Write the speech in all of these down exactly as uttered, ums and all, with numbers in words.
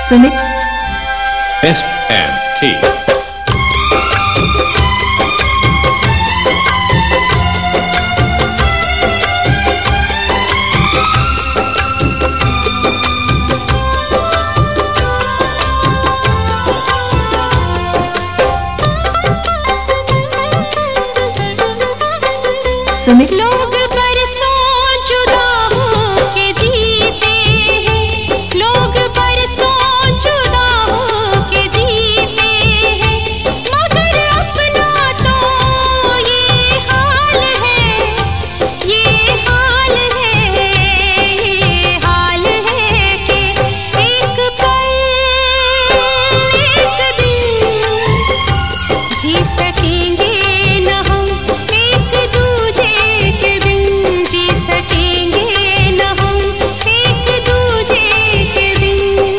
Sumit S M T. Sumit लोग बरसों जुदा होके जीते हैं, लोग बरसों जुदा होके जीते हैं, मगर अपना तो ये हाल है, ये हाल है, ये हाल है कि एक पल एक दिन जी सकेंगे न हम एक दूजे के बिन, जी सकेंगे न हम एक दूजे के बिन।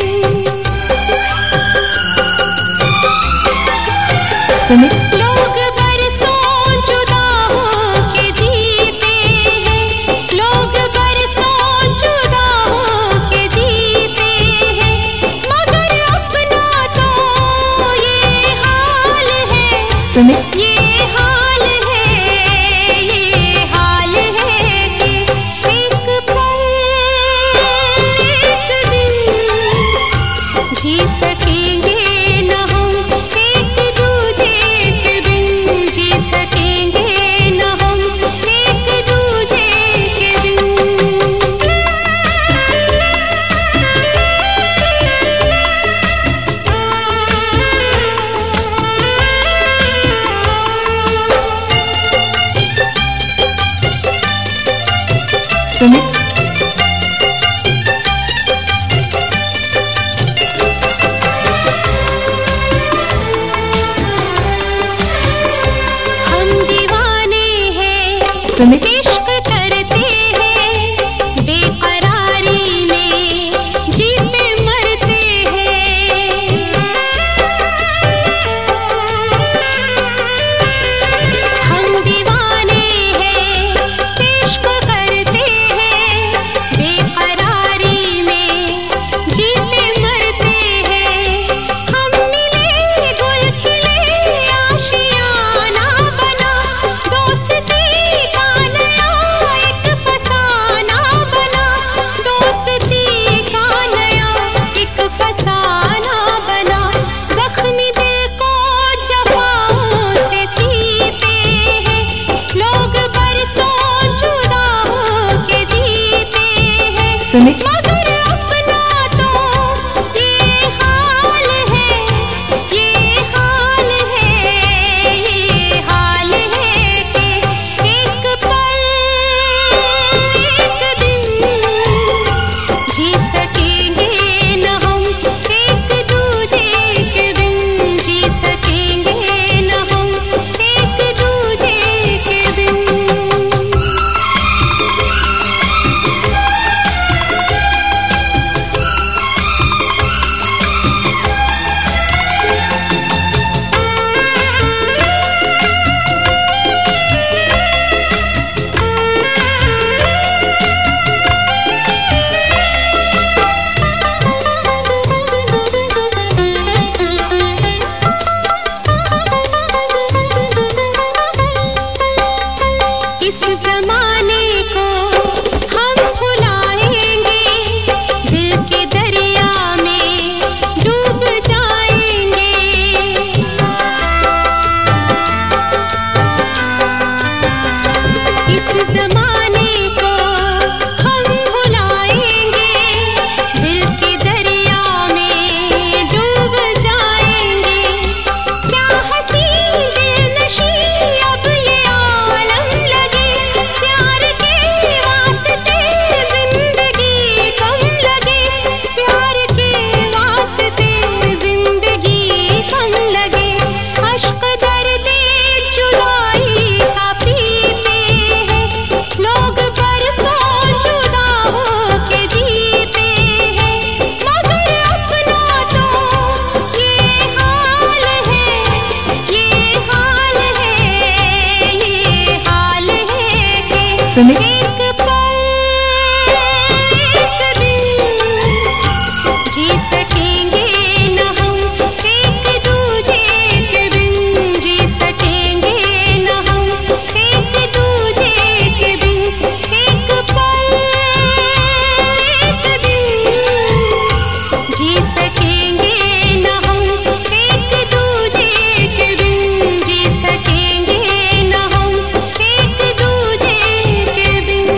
सुमित लोग बरसों जुदा होके जीते हैं, लोग बरसों जुदा होके जीते हैं, मगर अपना तो ये हाल है, सुमित ये हाल है, ये हाल है कि एक पल एक दिन जी सकेंगे न हम एक दूजे के बिन, जी सकेंगे न हम एक दूजे के सुमित हम दीवाने हैं, सुमित इश्क करते हैं, बेकरारी में जीते मरते हैं। हम दीवाने हैं, इश्क करते हैं, बेकरारी में जीते मरते हैं। हम मिले गुल खिले आशियाना बना, दोस्ती का नया एक फसाना बना, दोस्ती का नया एक फसाना बना। जख्मी दिल को जफाओं से सीते हैं, लोग बरसों जुदा होके जीते हैं, सुमित मगर अपना तो ये हाल है, ये हाल है, ये हाल है कि एक पल एक दिन जी सकेंगे न हम एक दूजे के बिन, जी सकेंगे न हम एक दूजे के बिन। इस जमाने को हम भुलाएंगे, दिल के दरिया में डूब जाएंगे। इस जमाने को हम भुलाएंगे, दिल के दरिया में डूब जाएंगे। क्या हंसी दिलनशी अब ये आलम लगे, प्यार के वास्ते जिंदगी कम लगे, प्यार के वास्ते जिंदगी कम लगे। अश्क दर्दे जुदाई का पीते हैं, लोग बरसों जुदा होके जीते हैं, मगर अपना तो ये हाल है, ये हाल है, ये हाल है कि सुमित एक पल एक दिन जी सकेंगे सकेंगे न हम एक दूजे के बिन, जी सकेंगे न हम एक दूजे के बिन।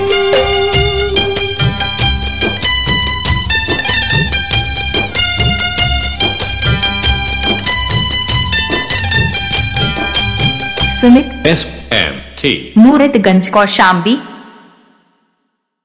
Sumit, S M T. Muratganj Kaushambi.